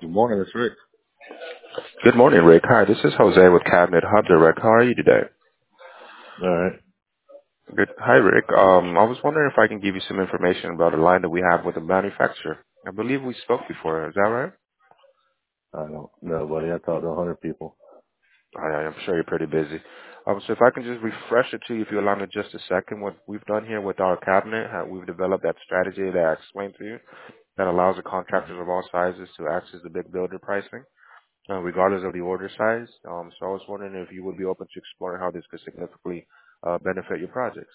Good morning, it's Rick. Good morning, Rick. Hi, this is Jose with Cabinet Hub Direct. How are you today? All right. Good. Hi, Rick. I was wondering if I can give you some information about a line that we have with a manufacturer. I believe we spoke before. Is that right? I don't know, buddy. I talked to 100 people. I'm sure you're pretty busy. So if I can just refresh it to you, if you allow me just a second, what we've done here with our cabinet, how we've developed that strategy that I explained to you that allows the contractors of all sizes to access the big builder pricing, regardless of the order size. So I was wondering if you would be open to exploring how this could significantly benefit your projects.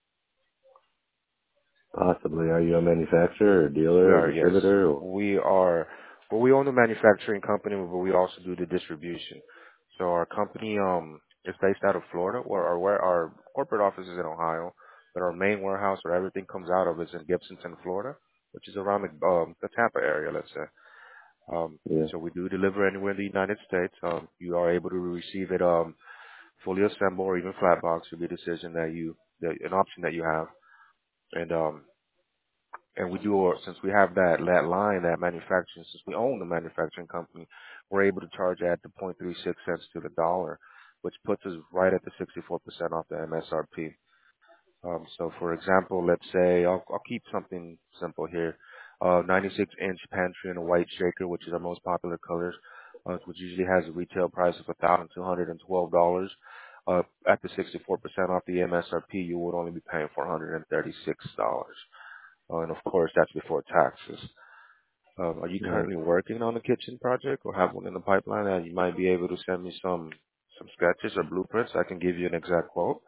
Possibly. Are you a manufacturer or We dealer or are, yes. distributor? Or... We are, well, we own the manufacturing company, but we also do the distribution. So our company is based out of Florida, where our corporate office is in Ohio, but our main warehouse where everything comes out of is in Gibsonton, Florida, which is around the Tampa area, let's say. Yeah. So we do deliver anywhere in the United States. You are able to receive it fully assembled or even flat box would be a decision an option that you have. And we do, since we have that line, that manufacturing, since we own the manufacturing company, we're able to charge at the 0.36 cents to the dollar, which puts us right at the 64% off the MSRP. So for example, let's say, I'll keep something simple here. 96-inch pantry and a white shaker, which is our most popular colors, which usually has a retail price of $1,212. At the 64% off the MSRP, you would only be paying $436. And of course, that's before taxes. Are you Yeah. currently working on a kitchen project or have one in the pipeline that you might be able to send me some sketches or blueprints? I can give you an exact quote.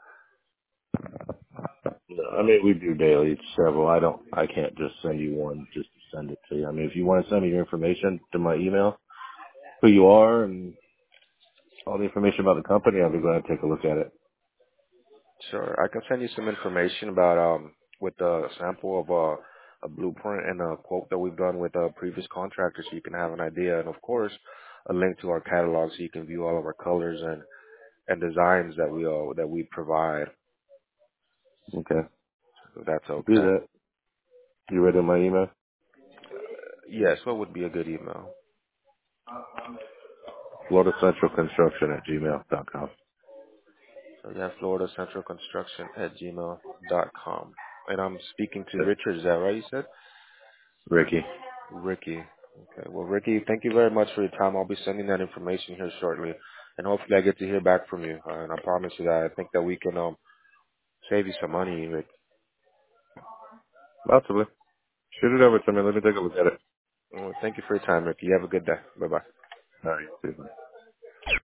No, I mean, we do daily several. I can't just send you one just to send it to you. I mean, if you want to send me your information to my email, who you are and all the information about the company, I'll be glad to take a look at it. Sure, I can send you some information about with a sample of a blueprint and a quote that we've done with previous contractors, so you can have an idea, and of course, a link to our catalog so you can view all of our colors and designs that we provide. Okay. If that's I'll do okay. that. You ready on my email? Yes, what would be a good email? Florida Central Construction at gmail.com. So yeah, Florida Central Construction at gmail.com. And I'm speaking to That's Richard, is that right you said? Ricky. Ricky. Okay. Well, Ricky, thank you very much for your time. I'll be sending that information here shortly. And hopefully I get to hear back from you. And I promise you that I think that we can save you some money, Rick. Possibly. Shoot it over to me. Let me take a look at it. Well, thank you for your time, Ricky. You have a good day. Bye-bye. All right. See you.